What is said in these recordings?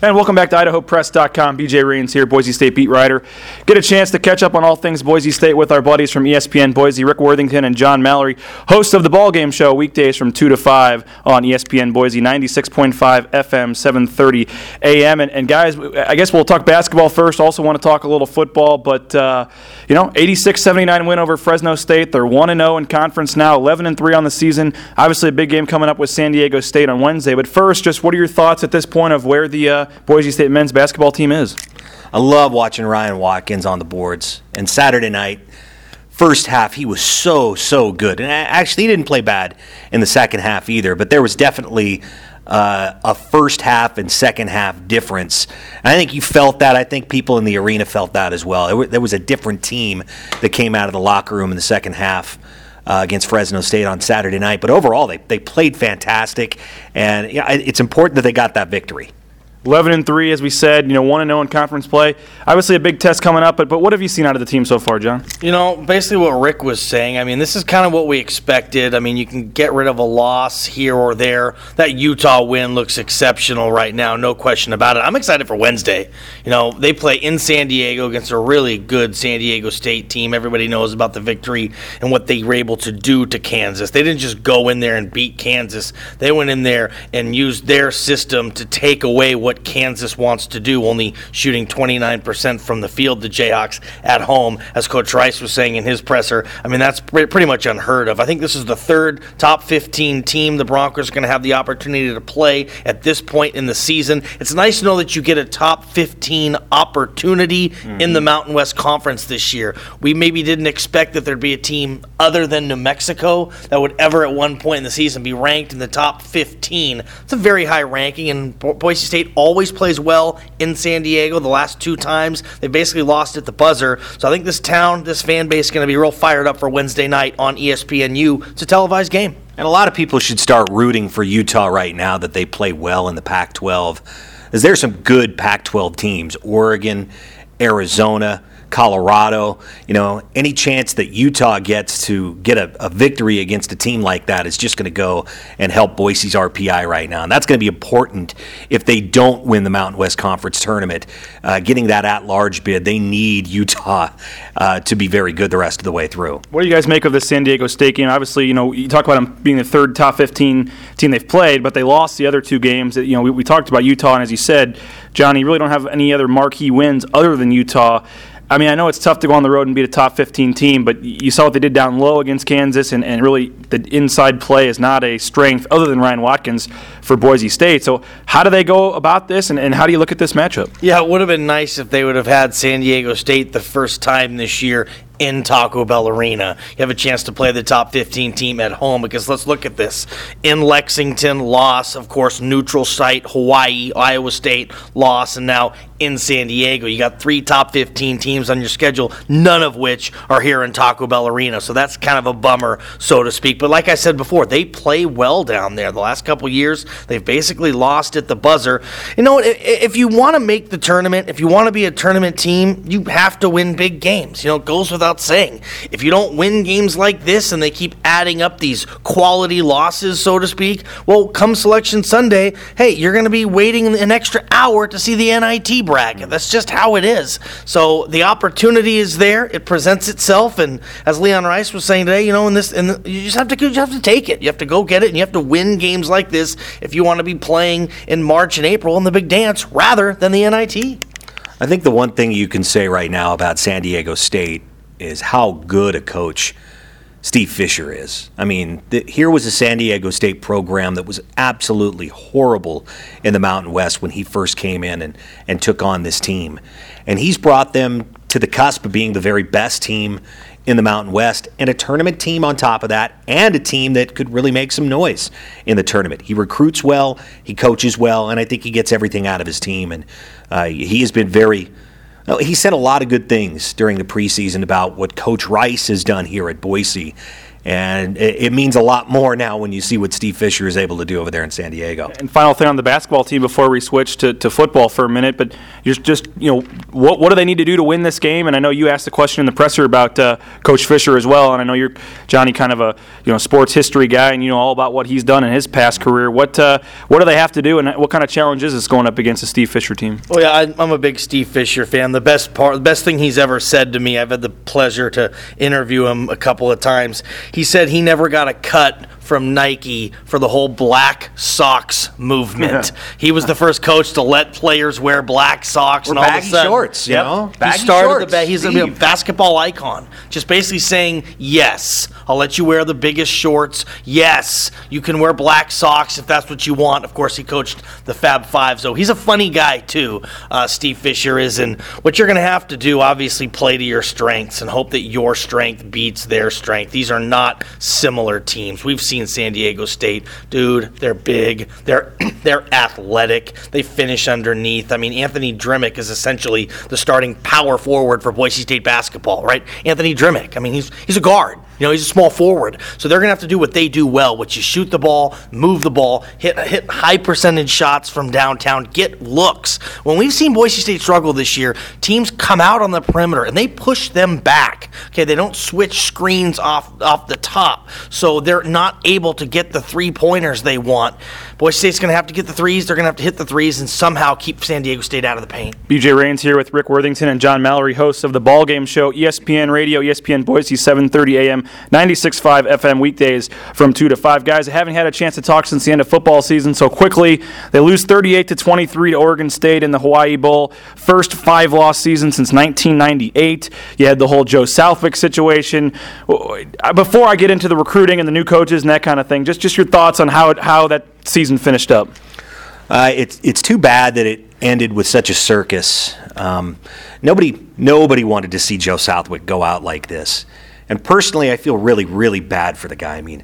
And welcome back to IdahoPress.com. BJ Rains here, Boise State beat writer. Get a chance to catch up on all things Boise State with our buddies from ESPN Boise, Rick Worthington and John Mallory, hosts of the Ball Game Show, weekdays from 2 to 5 on ESPN Boise, 96.5 FM, 730 AM. And guys, I guess we'll talk basketball first. Also want to talk a little football, but 86-79 win over Fresno State. They're 1-0 in conference now, 11-3 on the season. Obviously a big game coming up with San Diego State on Wednesday. But first, just what are your thoughts at this point of where the Boise State men's basketball team is? I love watching Ryan Watkins on the boards. And Saturday night, first half, he was so good. And actually, he didn't play bad in the second half either. But there was definitely a first half and second half difference. And I think you felt that. I think people in the arena felt that as well. There was a different team that came out of the locker room in the second half against Fresno State on Saturday night. But overall, they played fantastic. And it's important that they got that victory. 11-3, as we said, 1-0 in conference play. Obviously a big test coming up, but what have you seen out of the team so far, John? Basically what Rick was saying. I mean, this is kind of what we expected. I mean, you can get rid of a loss here or there. That Utah win looks exceptional right now, no question about it. I'm excited for Wednesday. They play in San Diego against a really good San Diego State team. Everybody knows about the victory and what they were able to do to Kansas. They didn't just go in there and beat Kansas. They went in there and used their system to take away what Kansas wants to do, only shooting 29% from the field, the Jayhawks at home, as Coach Rice was saying in his presser. I mean, that's pretty much unheard of. I think this is the third top 15 team the Broncos are going to have the opportunity to play at this point in the season. It's nice to know that you get a top 15 opportunity in the Mountain West Conference this year. We maybe didn't expect that there'd be a team other than New Mexico that would ever at one point in the season be ranked in the top 15. It's a very high ranking, and Boise State always plays well in San Diego. The last two times, they basically lost at the buzzer. So I think this town, this fan base is going to be real fired up for Wednesday night on ESPNU. It's a televised game. And a lot of people should start rooting for Utah right now that they play well in the Pac-12. As there's some good Pac-12 teams, Oregon, Arizona, Colorado. Any chance that Utah gets to get a victory against a team like that is just going to go and help Boise's RPI right now. And that's going to be important if they don't win the Mountain West Conference tournament. Getting that at-large bid, they need Utah to be very good the rest of the way through. What do you guys make of this San Diego State game? Obviously, you talk about them being the third top 15 team they've played, but they lost the other two games. We talked about Utah, and as you said, Johnny, you really don't have any other marquee wins other than Utah. I mean, I know it's tough to go on the road and beat a top 15 team, but you saw what they did down low against Kansas, and really the inside play is not a strength other than Ryan Watkins for Boise State. So how do they go about this, and how do you look at this matchup? Yeah, it would have been nice if they would have had San Diego State the first time this year in Taco Bell Arena. You have a chance to play the top 15 team at home, because let's look at this. In Lexington, loss, of course, neutral site, Hawaii, Iowa State, loss, and now in San Diego. You got three top 15 teams on your schedule, none of which are here in Taco Bell Arena. So that's kind of a bummer, so to speak. But like I said before, they play well down there. The last couple years, they've basically lost at the buzzer. If you want to make the tournament, if you want to be a tournament team, you have to win big games. It goes without saying. If you don't win games like this and they keep adding up these quality losses, so to speak, well, come Selection Sunday, hey, you're going to be waiting an extra hour to see the NIT bracket. That's just how it is. So the opportunity is there. It presents itself, and as Leon Rice was saying today, you just have to take it. You have to go get it, and you have to win games like this if you want to be playing in March and April in the big dance rather than the NIT. I think the one thing you can say right now about San Diego State is how good a coach Steve Fisher is. I mean, here was a San Diego State program that was absolutely horrible in the Mountain West when he first came in and took on this team. And he's brought them to the cusp of being the very best team in the Mountain West, and a tournament team on top of that, and a team that could really make some noise in the tournament. He recruits well, he coaches well, and I think he gets everything out of his team. And he has been he said a lot of good things during the preseason about what Coach Rice has done here at Boise. And it means a lot more now when you see what Steve Fisher is able to do over there in San Diego. And final thing on the basketball team before we switch to football for a minute, but just what do they need to do to win this game? And I know you asked the question in the presser about Coach Fisher as well, and I know you're, Johnny, kind of a sports history guy, and you know all about what he's done in his past career. What do they have to do, and what kind of challenge is this going up against the Steve Fisher team? Oh yeah, I'm a big Steve Fisher fan. The best thing he's ever said to me, I've had the pleasure to interview him a couple of times. He said he never got a cut from Nike for the whole black socks movement. He was the first coach to let players wear black socks and all of a sudden, shorts. You know, he started he's a basketball icon. Just basically saying, yes, I'll let you wear the biggest shorts. Yes, you can wear black socks if that's what you want. Of course, he coached the Fab Five, so he's a funny guy too. Steve Fisher is, and what you're going to have to do, obviously, play to your strengths and hope that your strength beats their strength. These are not similar teams. We've seen San Diego State, dude. They're big. They're athletic. They finish underneath. I mean, Anthony Drimmick is essentially the starting power forward for Boise State basketball, right? Anthony Drimmick. I mean, he's a guard. You know, he's a small forward. So they're going to have to do what they do well, which is shoot the ball, move the ball, hit high percentage shots from downtown, get looks. When we've seen Boise State struggle this year, teams come out on the perimeter and they push them back. Okay, they don't switch screens off the top. So they're not able to get the three-pointers they want. Boise State's going to have to get the threes. They're going to have to hit the threes and somehow keep San Diego State out of the paint. BJ Rains here with Rick Worthington and John Mallory, hosts of the Ball Game Show, ESPN Radio, ESPN Boise, 7:30 a.m., 96.5 FM weekdays from 2 to 5. Guys, I haven't had a chance to talk since the end of football season, so quickly, they lose 38-23 to Oregon State in the Hawaii Bowl. First 5-loss season since 1998. You had the whole Joe Southwick situation. Before I get into the recruiting and the new coaches and that kind of thing, just your thoughts on how that season finished up. It's too bad that it ended with such a circus. Nobody wanted to see Joe Southwick go out like this. And personally, I feel really, really bad for the guy. I mean,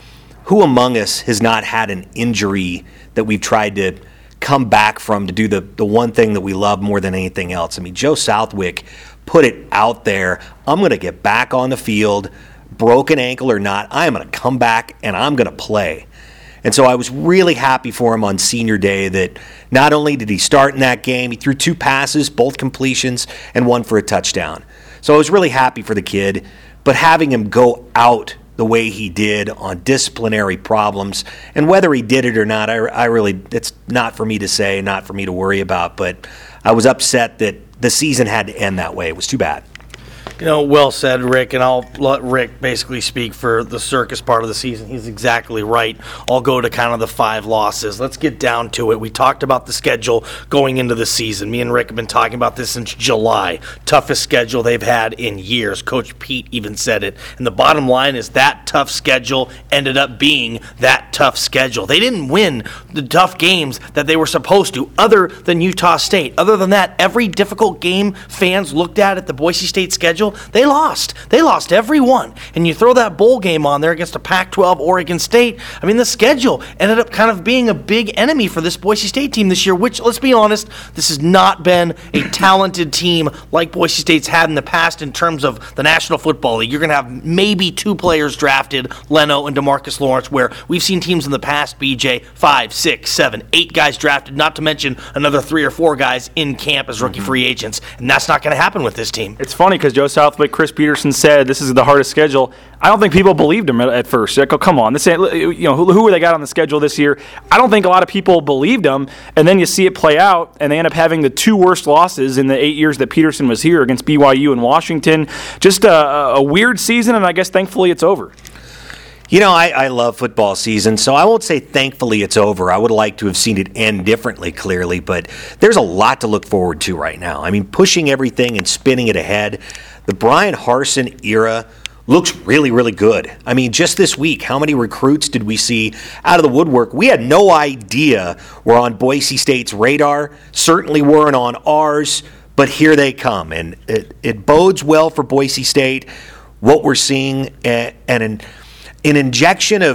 who among us has not had an injury that we've tried to come back from to do the one thing that we love more than anything else? I mean, Joe Southwick put it out there. I'm going to get back on the field, broken ankle or not. I am going to come back and I'm going to play. And so I was really happy for him on senior day that not only did he start in that game, he threw 2 passes, both completions, and 1 for a touchdown. So I was really happy for the kid, but having him go out the way he did on disciplinary problems, and whether he did it or not, I really, it's not for me to say, not for me to worry about, but I was upset that the season had to end that way. It was too bad. You know, well said, Rick, and I'll let Rick basically speak for the circus part of the season. He's exactly right. I'll go to kind of the 5 losses. Let's get down to it. We talked about the schedule going into the season. Me and Rick have been talking about this since July. Toughest schedule they've had in years. Coach Pete even said it. And the bottom line is that tough schedule ended up being that tough schedule. They didn't win the tough games that they were supposed to, other than Utah State. Other than that, every difficult game fans looked at the Boise State schedule, they lost. They lost every one. And you throw that bowl game on there against a Pac-12 Oregon State. I mean, the schedule ended up kind of being a big enemy for this Boise State team this year, which, let's be honest, this has not been a talented team like Boise State's had in the past in terms of the National Football League. You're going to have maybe 2 players drafted, Leno and DeMarcus Lawrence, where we've seen teams in the past, BJ, 5, 6, 7, 8 guys drafted, not to mention another 3 or 4 guys in camp as rookie free agents. And that's not going to happen with this team. It's funny because Joe Southwick, Chris Peterson said this is the hardest schedule. I don't think people believed him at first. Like, oh, come on, this ain't, who they got on the schedule this year? I don't think a lot of people believed him. And then you see it play out, and they end up having the 2 worst losses in the 8 years that Peterson was here against BYU and Washington. Just a weird season, and I guess thankfully it's over. You know, I love football season, so I won't say thankfully it's over. I would like to have seen it end differently, clearly, but there's a lot to look forward to right now. I mean, pushing everything and spinning it ahead. The Brian Harsin era looks really, really good. I mean, just this week, how many recruits did we see out of the woodwork? We had no idea were on Boise State's radar, certainly weren't on ours, but here they come, and it bodes well for Boise State, what we're seeing, and an injection of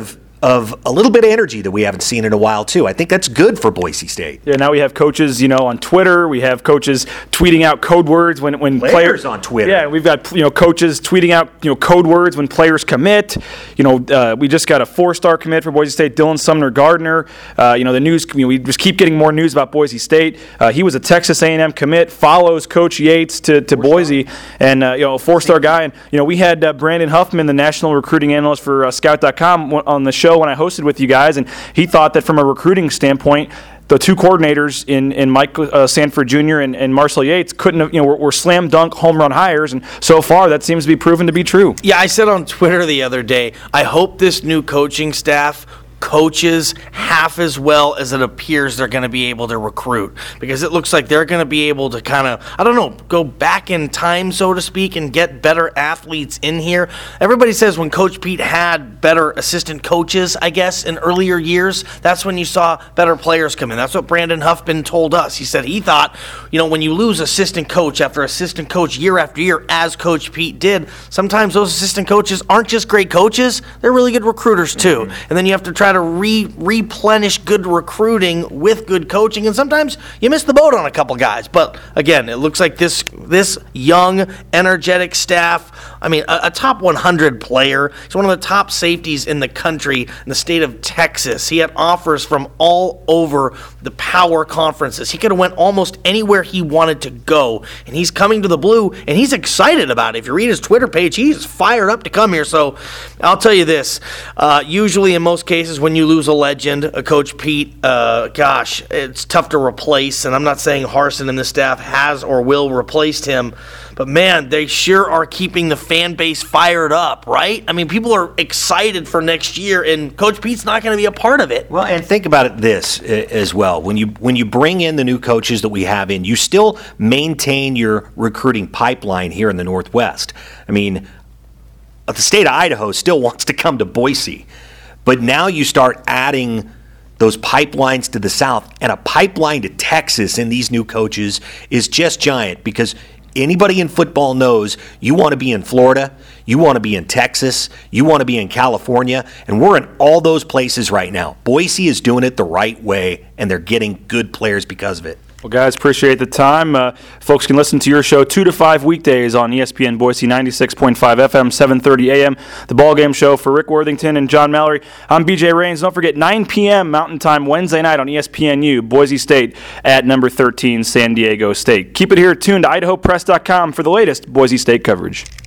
of a little bit of energy that we haven't seen in a while, too. I think that's good for Boise State. Yeah, now we have coaches, on Twitter. We have coaches tweeting out code words when players on Twitter. Yeah, we've got coaches tweeting out code words when players commit. We just got a 4-star commit for Boise State, Dylan Sumner Gardner. The news. We just keep getting more news about Boise State. He was a Texas A&M commit. Follows Coach Yates to Boise, and a 4-star guy. And we had Brandon Huffman, the national recruiting analyst for Scout.com, on the show when I hosted with you guys, and he thought that from a recruiting standpoint, the two coordinators in Mike Sanford Jr. and Marcel Yates couldn't have, were slam dunk home run hires, and so far that seems to be proven to be true. Yeah, I said on Twitter the other day, I hope this new coaching staff coaches half as well as it appears they're going to be able to recruit, because it looks like they're going to be able to kind of, go back in time, so to speak, and get better athletes in here. Everybody says when Coach Pete had better assistant coaches, I guess, in earlier years, that's when you saw better players come in. That's what Brandon Huffman told us. He said he thought, when you lose assistant coach after assistant coach year after year, as Coach Pete did, sometimes those assistant coaches aren't just great coaches, they're really good recruiters too. Mm-hmm. And then you have to try to replenish good recruiting with good coaching, and sometimes you miss the boat on a couple guys. But again, it looks like this young, energetic staff, a top 100 player. He's one of the top safeties in the country, in the state of Texas. He had offers from all over the power conferences. He could have went almost anywhere he wanted to go, and he's coming to the Blue, and he's excited about it. If you read his Twitter page, he's fired up to come here. So I'll tell you this, usually in most cases when you lose a legend, a Coach Pete, it's tough to replace, and I'm not saying Harsin and the staff has or will replace him, but man, they sure are keeping the fan base fired up, right? People are excited for next year, and Coach Pete's not going to be a part of it. Well, and think about it this as well. When you bring in the new coaches that we have in, you still maintain your recruiting pipeline here in the Northwest. The state of Idaho still wants to come to Boise. But now you start adding those pipelines to the south, and a pipeline to Texas in these new coaches is just giant, because anybody in football knows you want to be in Florida, you want to be in Texas, you want to be in California, and we're in all those places right now. Boise is doing it the right way, and they're getting good players because of it. Well, guys, appreciate the time. Folks can listen to your show 2 to 5 weekdays on ESPN Boise 96.5 FM, 7:30 a.m. The Ball Game Show for Rick Worthington and John Mallory. I'm BJ Rains. Don't forget, 9 p.m. Mountain Time Wednesday night on ESPNU, Boise State at number 13, San Diego State. Keep it here tuned to IdahoPress.com for the latest Boise State coverage.